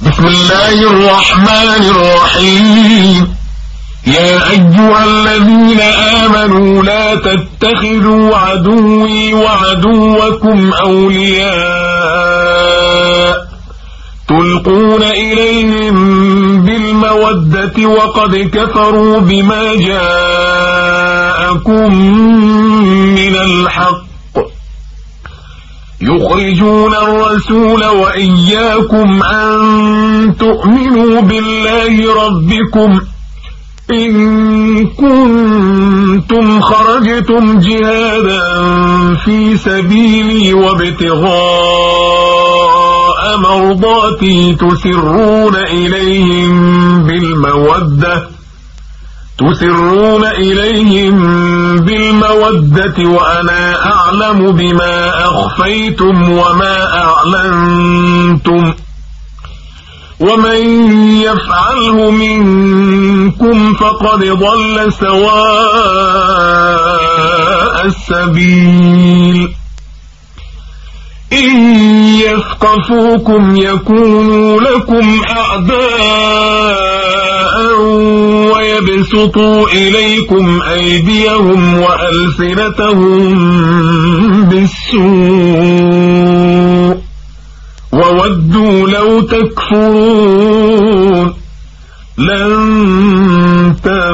بسم الله الرحمن الرحيم. يا أيها الذين آمنوا لا تتخذوا عدوي وعدوكم أولياء تلقون إليهم بالمودة وقد كفروا بما جاءكم من الحق يخرجون الرسول وإياكم أن تؤمنوا بالله ربكم إن كنتم خرجتم جهادا في سبيلي وابتغاء مرضاتي تسرون إليهم بالمودة وأنا أعلم بما أخفيتم وما أعلنتم ومن يفعله منكم فقد ضل سواء السبيل. إن يثقفوكم يكونوا لكم أعداء ويبسطوا إليكم أيديهم وألسنتهم بالسوء وودوا لو تكفرون. لن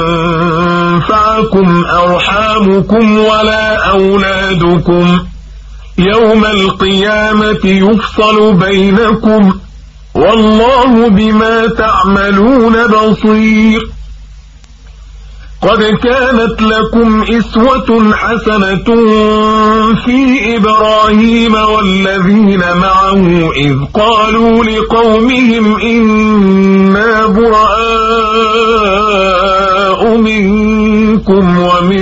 تنفعكم أرحامكم ولا أولادكم يوم القيامة يفصل بينكم والله بما تعملون بصير. قد كانت لكم إسوة حسنة في إبراهيم والذين معه إذ قالوا لقومهم إنا براء منكم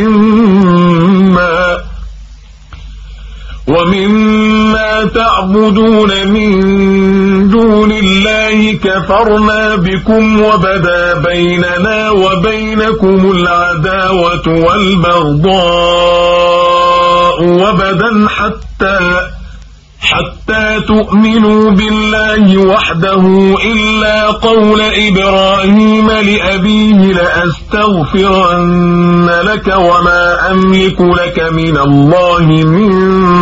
ومما تعبدون من دون الله كفرنا بكم وبدا بيننا وبينكم العداوة والبغضاء وبدا حتى تؤمنوا بالله وحده إلا قول إبراهيم لأبيه لأستغفرن لك وما أملك لك من الله من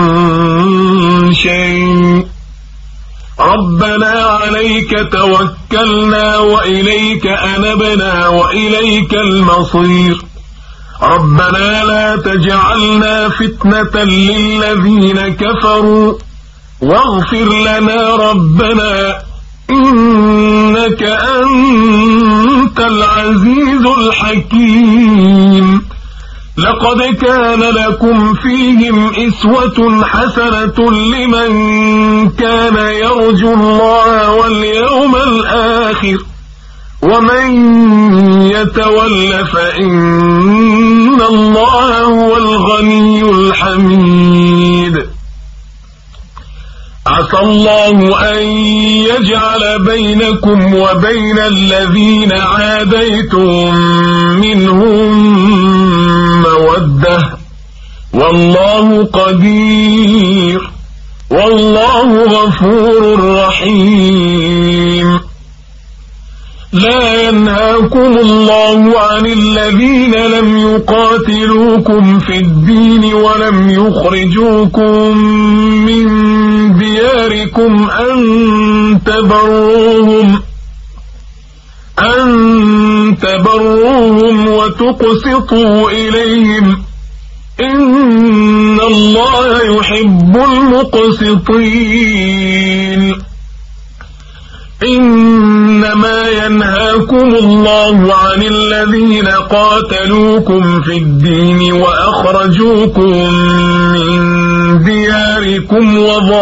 شيء ربنا عليك توكلنا وإليك أنبنا وإليك المصير. ربنا لا تجعلنا فتنة للذين كفروا واغفر لنا ربنا إنك أنت العزيز الحكيم. لقد كان لكم فيهم إسوة حسنة لمن كان يرجو الله واليوم الآخر ومن يتول فإن الله هو الغني الحميد. عسى الله أن يجعل بينكم وبين الذين عاديتم منهم مودة والله قدير والله غفور رحيم. لا ينهاكم الله عن الذين لم يقاتلوكم في الدين ولم يخرجوكم من دياركم أن تبروهم وتقسطوا إليهم إن الله يحب المقسطين. إنما ينهاكم الله عن الذين قاتلوكم في الدين وأخرجوكم من دياركم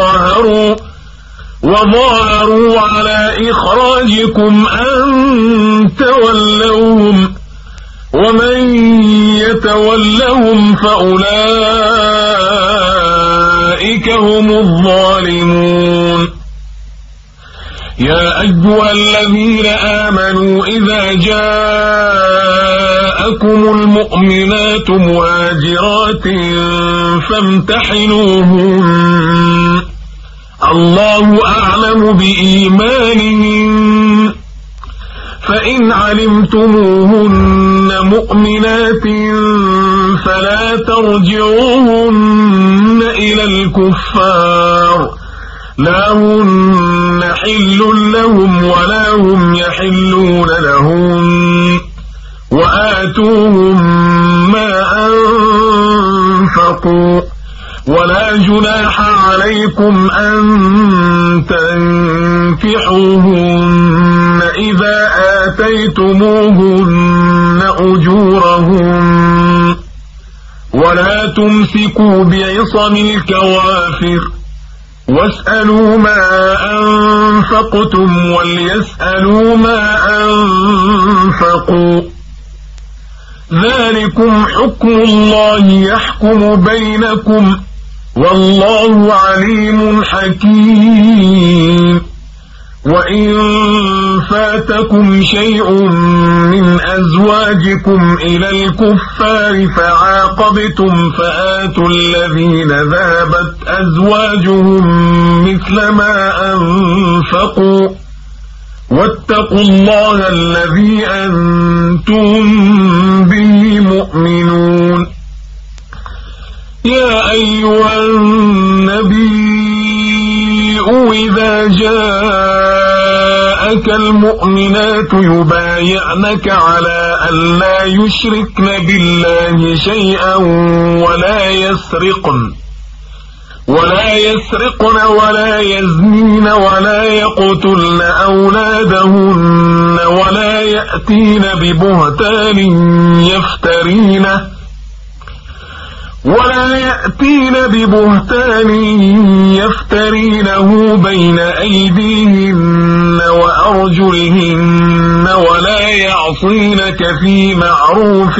وظاهروا على إخراجكم أن تولوهم ومن يتولهم فأولئك هم الظالمون. يا أيها الذين آمنوا إذا جاءكم المؤمنات مهاجرات فامتحنوهن الله أعلم بإيمانهن فإن علمتموهن مؤمنات فلا ترجعوهن إلى الكفار لا هن حل لهم ولا هم يحلون لهم وآتوهم ما أنفقوا ولا جناح عليكم أن تنكحوهن إذا آتيتموهن أجورهن ولا تمسكوا بعصم الكوافر واسألوا ما أنفقتم وليسألوا ما أنفقوا ذلكم حكم الله يحكم بينكم والله عليم حكيم وإن فاتكم شيء من أزواجكم إلى الكفار فعاقبتم فآتوا الذين ذهبت أزواجهم مثل ما أنفقوا واتقوا الله الذي أنتم به مؤمنون يا أيها النبي إذا جاءك المؤمنات يبايعنك على أن لا يشركن بالله شيئا ولا يسرقن ولا يزنين ولا يقتلن أولادهن ولا يأتين ببهتان يفترينه بين أيديهن وأرجلهن ولا يعصينك في معروف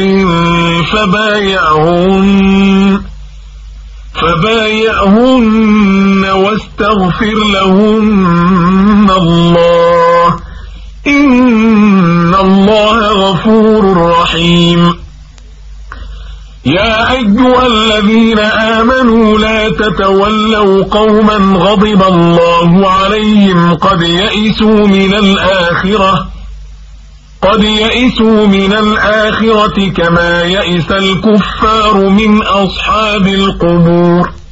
فبايعهن واستغفر لهن الله إن الله غفور رحيم يا أيها الذين آمنوا لا تتولوا قوما غضب الله عليهم قد يئسوا من الآخرة كما يئس الكفار من أصحاب القبور